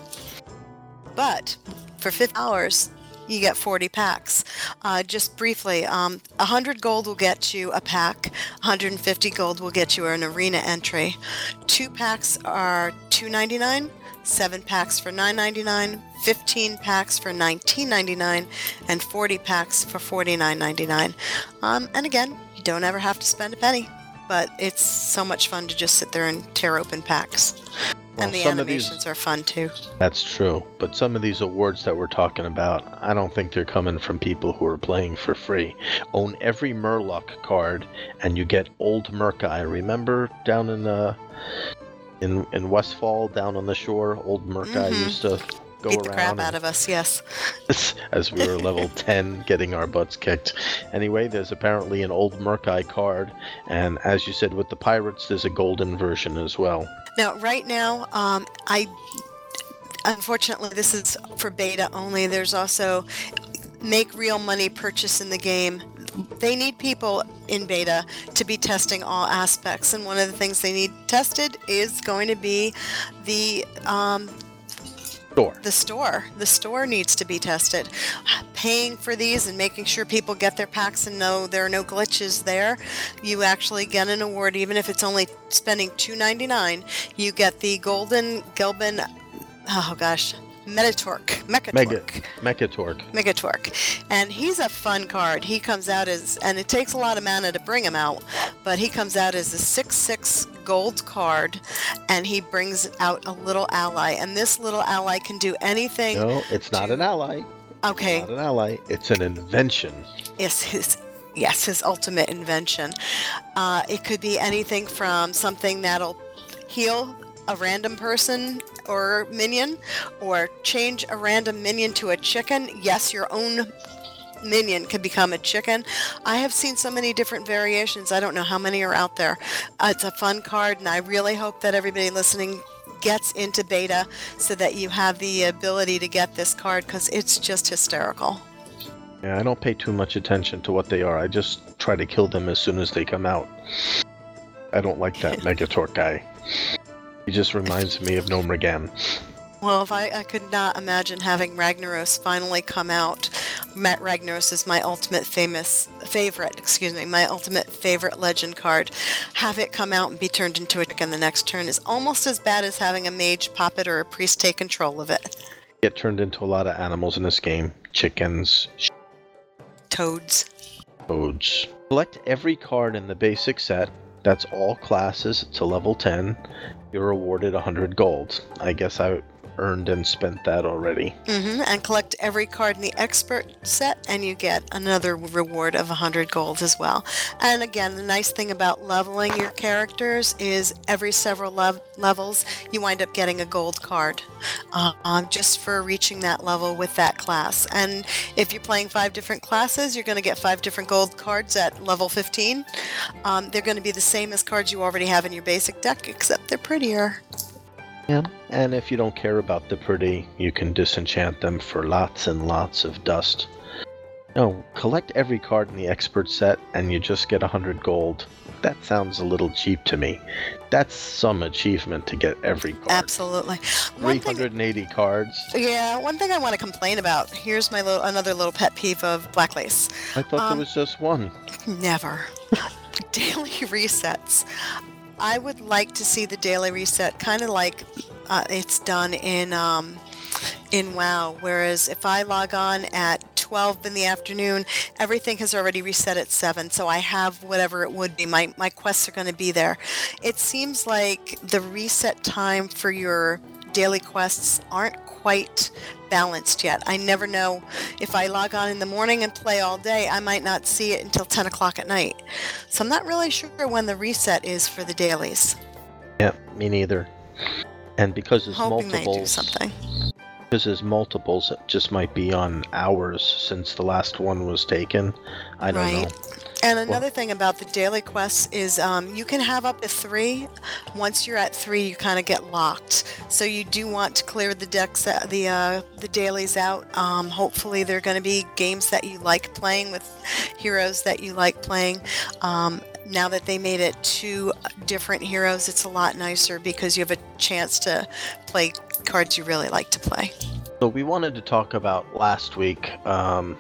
but for fifty hours, you get forty packs. Uh, just briefly, um, one hundred gold will get you a pack. one hundred fifty gold will get you an arena entry. Two packs are two ninety-nine. Seven packs for nine ninety-nine. Fifteen packs for nineteen ninety-nine, and forty packs for forty-nine ninety-nine. Um, and again, you don't ever have to spend a penny, but it's so much fun to just sit there and tear open packs. Well, and the some animations of these, are fun too. That's true, but some of these awards that we're talking about, I don't think they're coming from people who are playing for free. Own every Murloc card, and you get Old Murkai. Remember down in uh, in in Westfall, down on the shore, Old Murkai Mhm. used to go Beat the around crap and- out of us, yes. as we were level ten, getting our butts kicked. Anyway, there's apparently an Old Murkai card, and as you said with the pirates, there's a golden version as well. Now, right now, um, I unfortunately this is for beta only. There's also make real money purchase in the game. They need people in beta to be testing all aspects, and one of the things they need tested is going to be the um, Store. the store. The store needs to be tested. Paying for these and making sure people get their packs and know there are no glitches there. You actually get an award, even if it's only spending two ninety-nine. You get the golden Gelbin, oh gosh, Metatorque, Mechatorque. Mega, Mechatorque. Megatorque. And he's a fun card. He comes out as, and it takes a lot of mana to bring him out, but he comes out as a six six gold card, and he brings out a little ally. And this little ally can do anything. No, it's not to- an ally. Okay. Not an ally. It's an invention. Yes, his yes, his ultimate invention. Uh, it could be anything from something that'll heal a random person or minion, or change a random minion to a chicken. Yes, your own minion can become a chicken. I have seen so many different variations. I don't know how many are out there. Uh, it's a fun card, and I really hope that everybody listening gets into beta so that you have the ability to get this card, because it's just hysterical. Yeah, I don't pay too much attention to what they are. I just try to kill them as soon as they come out. I don't like that Megatorque guy. He just reminds me of Gnomergan. Well, if I, I could not imagine having Ragnaros finally come out. Matt Ragnaros is my ultimate famous favorite, excuse me, my ultimate favorite legend card. Have it come out and be turned into a chicken the next turn is almost as bad as having a mage pop it or a priest take control of it. Get turned into a lot of animals in this game. Chickens, Toads. toads. Select every card in the basic set. That's all classes to level ten. You're awarded one hundred gold. I guess I earned and spent that already. Mm-hmm. And collect every card in the expert set, and you get another reward of one hundred gold as well. And again, the nice thing about leveling your characters is every several lev- levels, you wind up getting a gold card uh, um, just for reaching that level with that class. And if you're playing five different classes, you're going to get five different gold cards at level fifteen. Um, they're going to be the same as cards you already have in your basic deck, except they're prettier. Yeah, and if you don't care about the pretty, you can disenchant them for lots and lots of dust. No, collect every card in the expert set and you just get one hundred gold. That sounds a little cheap to me. That's some achievement to get every card. Absolutely. One three hundred eighty thing, cards. Yeah, one thing I want to complain about. Here's my little another little pet peeve of Black Lace. I thought um, there was just one. Never. Daily resets. I would like to see the daily reset kind of like uh, it's done in um, in WoW, whereas if I log on at twelve in the afternoon, everything has already reset at seven, so I have whatever it would be. My, my quests are going to be there. It seems like the reset time for your daily quests aren't quite balanced yet. I never know if I log on in the morning and play all day, I might not see it until ten o'clock at night. So I'm not really sure when the reset is for the dailies. Yeah, me neither. And because there's Hoping multiples, they do something. because there's multiples, it just might be on hours since the last one was taken. I don't Right. know. And another thing about the daily quests is um, you can have up to three. Once you're at three, you kind of get locked. So you do want to clear the decks, uh, the uh, the dailies out. Um, hopefully, they're going to be games that you like playing with heroes that you like playing. Um, now that they made it two different heroes, it's a lot nicer because you have a chance to play cards you really like to play. So we wanted to talk about last week. Um,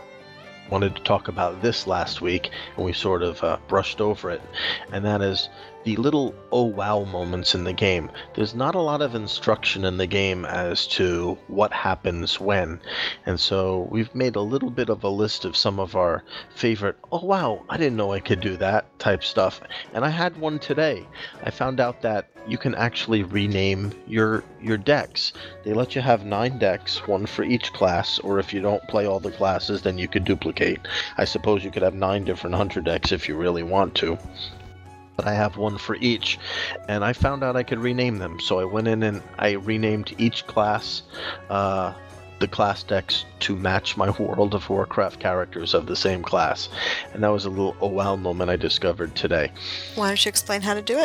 wanted to talk about this last week, and we sort of uh, brushed over it, and that is the little oh wow moments in the game. There's not a lot of instruction in the game as to what happens when, and so we've made a little bit of a list of some of our favorite oh wow, I didn't know I could do that type stuff. And I had one today. I found out that you can actually rename your your decks. They let you have nine decks, one for each class, or if you don't play all the classes, then you could duplicate. I suppose you could have nine different hunter decks if you really want to. But I have one for each, and I found out I could rename them. So I went in and I renamed each class, uh, the class decks to match my World of Warcraft characters of the same class. And that was a little oh wow moment I discovered today. Why don't you explain how to do it?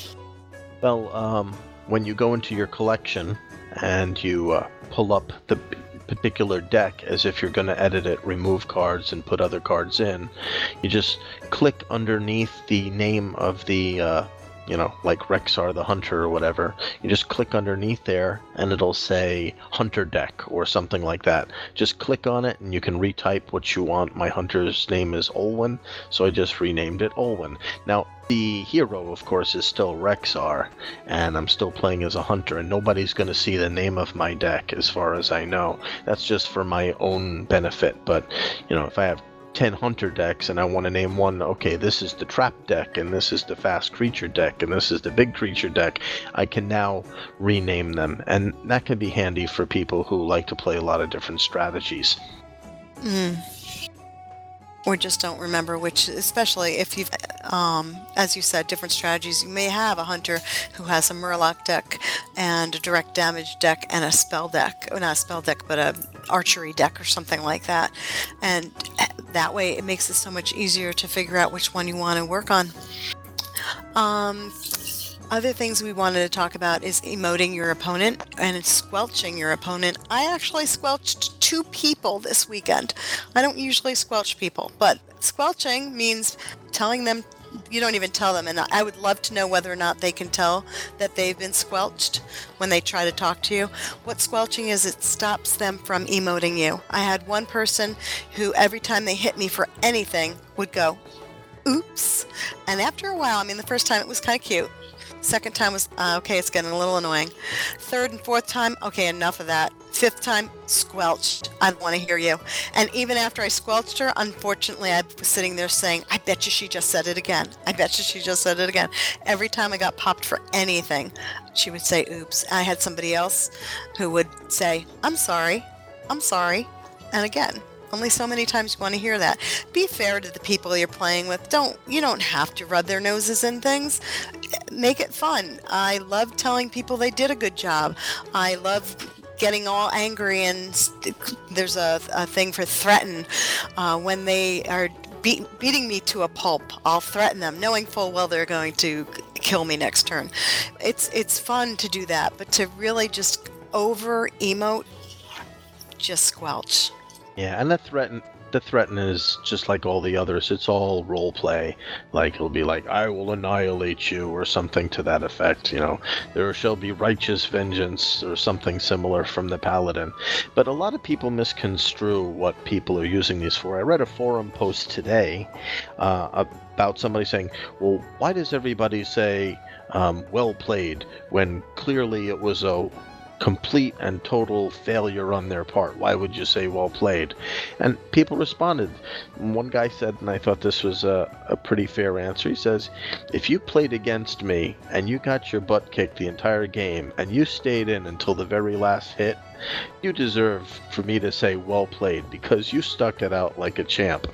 Well, um, when you go into your collection and you uh, pull up the particular deck as if you're going to edit it, remove cards, and put other cards in, you just click underneath the name of the, uh, you know, like Rexar the Hunter or whatever. You just click underneath there and it'll say Hunter Deck or something like that. Just click on it and you can retype what you want. My hunter's name is Olwen, so I just renamed it Olwen. Now, the hero, of course, is still Rexar, and I'm still playing as a hunter, and nobody's going to see the name of my deck as far as I know. That's just for my own benefit, but, you know, if I have ten hunter decks and I want to name one, okay, this is the trap deck, and this is the fast creature deck, and this is the big creature deck, I can now rename them, and that can be handy for people who like to play a lot of different strategies. Mm. Or just don't remember which, especially if you've, um, as you said, different strategies. You may have a hunter who has a Murloc deck and a direct damage deck and a spell deck, or not a spell deck, but a archery deck or something like that. And that way it makes it so much easier to figure out which one you want to work on. Um, Other things we wanted to talk about is emoting your opponent and squelching your opponent. I actually squelched two people this weekend. I don't usually squelch people, but squelching means telling them, you don't even tell them, and I would love to know whether or not they can tell that they've been squelched when they try to talk to you. What squelching is, it stops them from emoting you. I had one person who every time they hit me for anything would go, oops. And after a while, I mean, the first time it was kind of cute. Second time was, uh, okay, it's getting a little annoying. Third and fourth time, okay, enough of that. Fifth time, squelched. I don't want to hear you. And even after I squelched her, unfortunately, I was sitting there saying, I bet you she just said it again. I bet you she just said it again. Every time I got popped for anything, she would say, oops. I had somebody else who would say, I'm sorry. I'm sorry. And again, only so many times you want to hear that. Be fair to the people you're playing with. Don't you don't have to rub their noses in things. Make it fun. I love telling people they did a good job. I love getting all angry, and there's a, a thing for threaten. Uh, when they are beat, beating me to a pulp, I'll threaten them, knowing full well they're going to kill me next turn. It's it's fun to do that, but to really just over emote, just squelch. Yeah, and the threaten the threaten is just like all the others. It's all role play. Like it'll be like, I will annihilate you, or something to that effect. You know, there shall be righteous vengeance, or something similar from the paladin. But a lot of people misconstrue what people are using these for. I read a forum post today uh, about somebody saying, well, why does everybody say um, well played when clearly it was a complete and total failure on their part? Why would you say well played? And people responded. One guy said, and I thought this was a, a pretty fair answer, he says, if you played against me and you got your butt kicked the entire game and you stayed in until the very last hit, you deserve for me to say well played, because you stuck it out like a champ.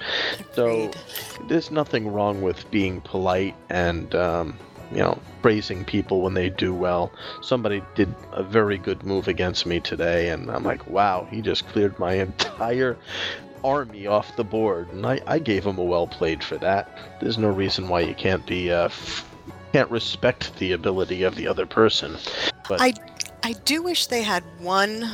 So there's nothing wrong with being polite and um you know, praising people when they do well. Somebody did a very good move against me today, and I'm like, wow, he just cleared my entire army off the board, and I, I gave him a well played for that. There's no reason why you can't be uh, f- can't respect the ability of the other person. But I I do wish they had one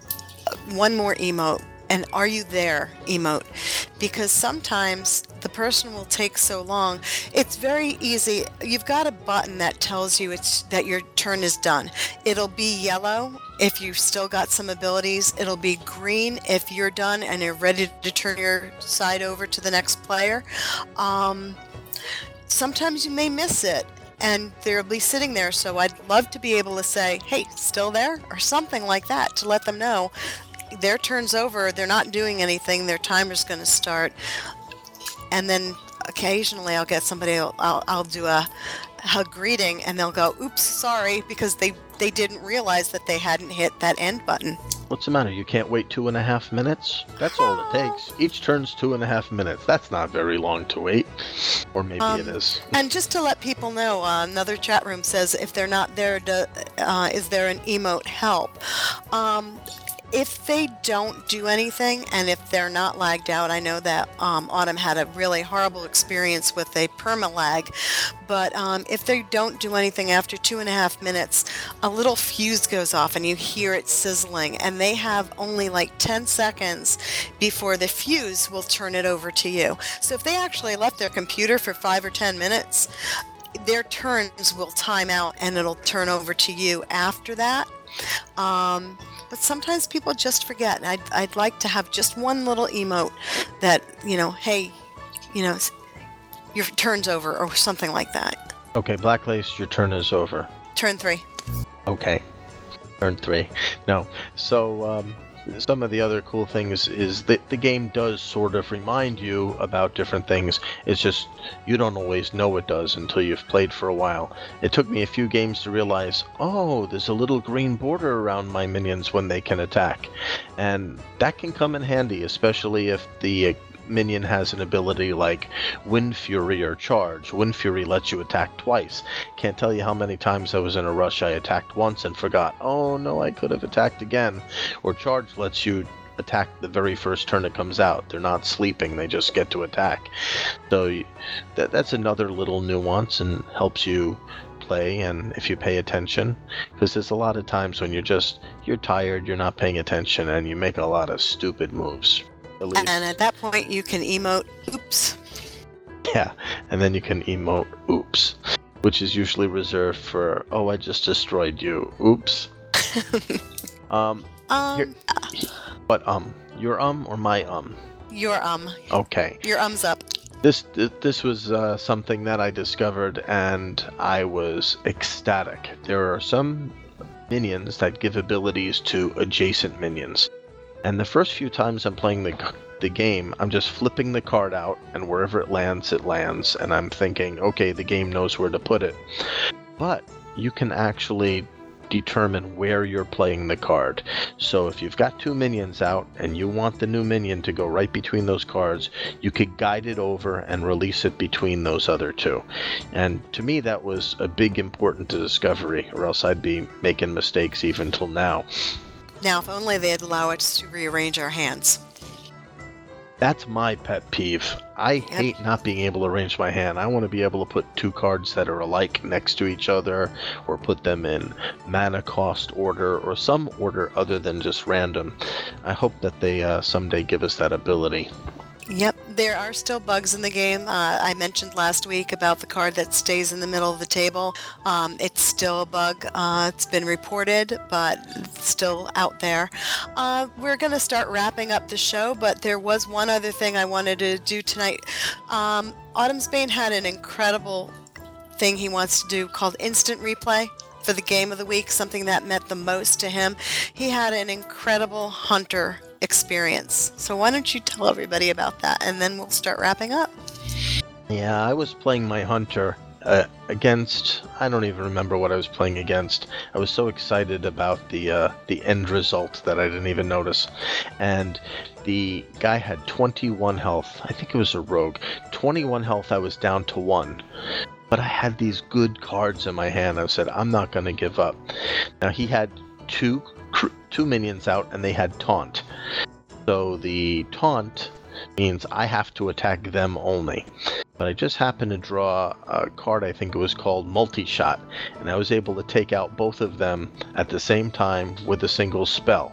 one more emote, an are you there emote, because sometimes the person will take so long. It's very easy. You've got a button that tells you it's that your turn is done. It'll be yellow if you've still got some abilities. It'll be green if you're done and you're ready to turn your side over to the next player. Um, sometimes you may miss it, and they'll be sitting there, so I'd love to be able to say, hey, still there? Or something like that, to let them know their turn's over, they're not doing anything, their timer's going to start. And then occasionally I'll get somebody, I'll, I'll, I'll do a, a greeting, and they'll go, oops, sorry, because they, they didn't realize that they hadn't hit that end button. What's the matter? You can't wait two and a half minutes? That's all it takes. Each turn's two and a half minutes. That's not very long to wait. Or maybe um, it is. And just to let people know, uh, another chat room says, if they're not there, to, uh, is there an emote help? Um, If they don't do anything, and if they're not lagged out, I know that um, Autumn had a really horrible experience with a perma-lag, but um, if they don't do anything after two and a half minutes, a little fuse goes off and you hear it sizzling, and they have only like ten seconds before the fuse will turn it over to you. So if they actually left their computer for five or ten minutes, their turns will time out and it'll turn over to you after that. Um, but sometimes people just forget. And I'd, I'd like to have just one little emote that, you know, hey, you know, your turn's over, or something like that. Okay, Blacklace, your turn is over. Turn three. Okay, turn three. No, so um, some of the other cool things is that the game does sort of remind you about different things. It's just you don't always know it does until you've played for a while. It took me a few games to realize, oh, there's a little green border around my minions when they can attack. And that can come in handy, especially if the uh, minion has an ability like Wind Fury or Charge. Wind Fury lets you attack twice. Can't tell you how many times I was in a rush I attacked once and forgot, oh no, I could have attacked again. Or Charge lets you attack the very first turn it comes out. They're not sleeping, they just get to attack. So you, that, that's another little nuance and helps you play, and if you pay attention, because there's a lot of times when you're just, you're tired, you're not paying attention, and you make a lot of stupid moves. And at that point, you can emote, oops. Yeah, and then you can emote, oops, which is usually reserved for, oh, I just destroyed you, oops. um, um here, but, um, your um or my um? Your um. Okay. Your um's up. This this was uh, something that I discovered, and I was ecstatic. There are some minions that give abilities to adjacent minions, and the first few times I'm playing the the game, I'm just flipping the card out, and wherever it lands, it lands, and I'm thinking, okay, the game knows where to put it. But you can actually determine where you're playing the card. So if you've got two minions out and you want the new minion to go right between those cards, you could guide it over and release it between those other two. And to me, that was a big important discovery, or else I'd be making mistakes even till now. Now, if only they'd allow us to rearrange our hands. That's my pet peeve. I Yep. hate not being able to arrange my hand. I want to be able to put two cards that are alike next to each other, or put them in mana cost order, or some order other than just random. I hope that they uh, someday give us that ability. Yep, there are still bugs in the game. Uh, I mentioned last week about the card that stays in the middle of the table. Um, it's still a bug. Uh, it's been reported, but it's still out there. Uh, we're going to start wrapping up the show, but there was one other thing I wanted to do tonight. Um, Autumn's Bane had an incredible thing he wants to do called Instant Replay for the game of the week, something that meant the most to him. He had an incredible hunter experience. So why don't you tell everybody about that, and then we'll start wrapping up. Yeah, I was playing my hunter uh, against, I don't even remember what I was playing against. I was so excited about the uh, the end result that I didn't even notice. And the guy had twenty-one health. I think it was a rogue. twenty-one health, I was down to one. But I had these good cards in my hand. I said, I'm not going to give up. Now, he had two two minions out, and they had taunt. So the taunt means I have to attack them only. But I just happened to draw a card, I think it was called Multi-Shot, and I was able to take out both of them at the same time with a single spell.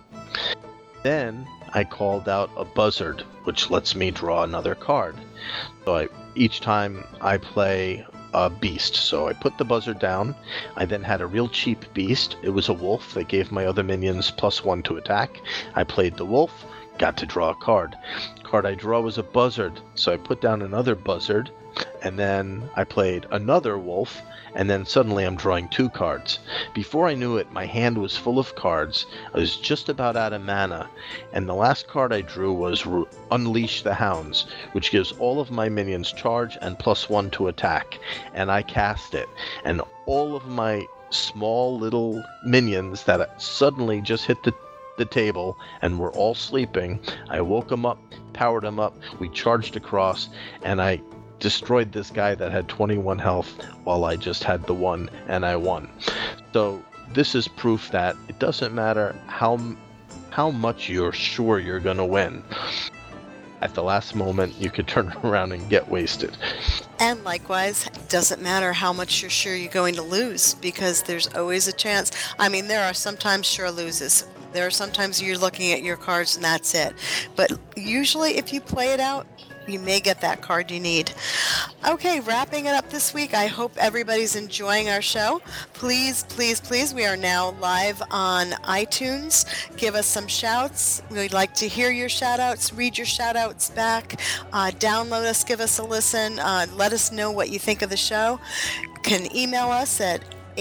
Then I called out a Buzzard, which lets me draw another card. So I, each time I play a beast. So I put the Buzzard down. I then had a real cheap beast. It was a wolf that gave my other minions plus one to attack. I played the wolf, got to draw a card. Card I draw was a Buzzard, so I put down another Buzzard, and then I played another wolf, and then suddenly I'm drawing two cards. Before I knew it, my hand was full of cards. I was just about out of mana, and the last card I drew was Re- Unleash the Hounds, which gives all of my minions charge and plus one to attack, and I cast it, and all of my small little minions that suddenly just hit the the table and were all sleeping, I woke them up, powered them up, we charged across, and I destroyed this guy that had twenty-one health while I just had the one, and I won. So this is proof that it doesn't matter how how much you're sure you're going to win. At the last moment, you could turn around and get wasted. And likewise, it doesn't matter how much you're sure you're going to lose, because there's always a chance. I mean, there are sometimes sure loses. There are sometimes you're looking at your cards and that's it. But usually if you play it out, you may get that card you need. Okay, wrapping it up this week. I hope everybody's enjoying our show. Please, please, please, we are now live on iTunes. Give us some shouts. We'd like to hear your shout-outs, read your shout-outs back. Uh, download us, give us a listen. Uh, let us know what you think of the show. You can email us at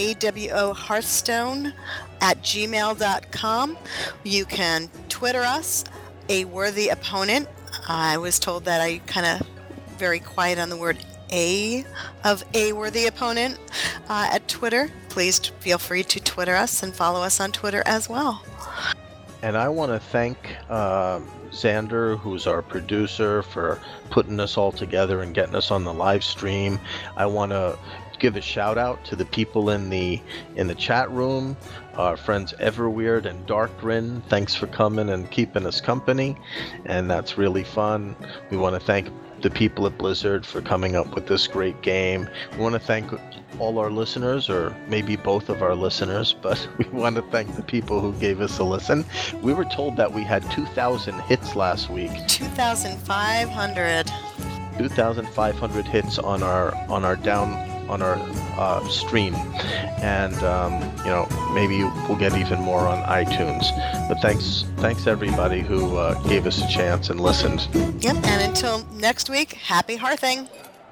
awohearthstone at gmail dot com. You can Twitter us, A Worthy Opponent. I was told that I kind of very quiet on the word A of A Worthy Opponent uh, at Twitter. Please feel free to Twitter us and follow us on Twitter as well. And I want to thank uh, Xander, who's our producer, for putting us all together and getting us on the live stream. I want to give a shout out to the people in the in the chat room, our friends Everweird and Darkrin. Thanks for coming and keeping us company, and that's really fun. We want to thank the people at Blizzard for coming up with this great game. We want to thank all our listeners, or maybe both of our listeners, but we want to thank the people who gave us a listen. We were told that we had two thousand hits last week. two thousand five hundred. two thousand five hundred hits on our on our down on our uh, stream, and um, you know, maybe we'll get even more on iTunes. But thanks, thanks everybody who uh, gave us a chance and listened. Yep. And until next week, happy hearthing.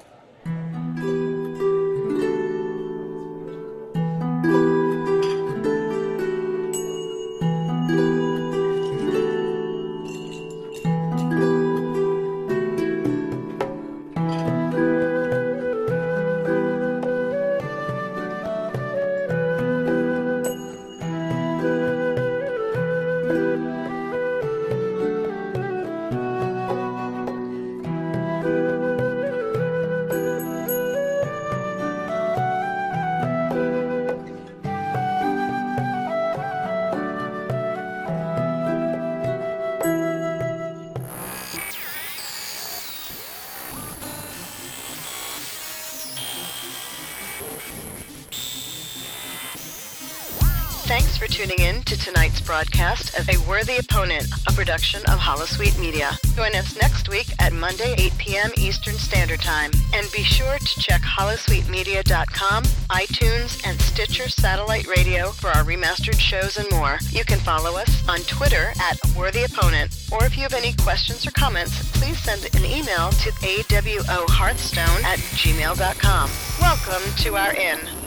Thanks for tuning in to tonight's broadcast of A Worthy Opponent, a production of Holosuite Media. Join us next week at Monday, eight p.m. Eastern Standard Time. And be sure to check holosuite media dot com, iTunes, and Stitcher Satellite Radio for our remastered shows and more. You can follow us on Twitter at Worthy Opponent. Or if you have any questions or comments, please send an email to awohearthstone at gmail dot com. Welcome to our inn.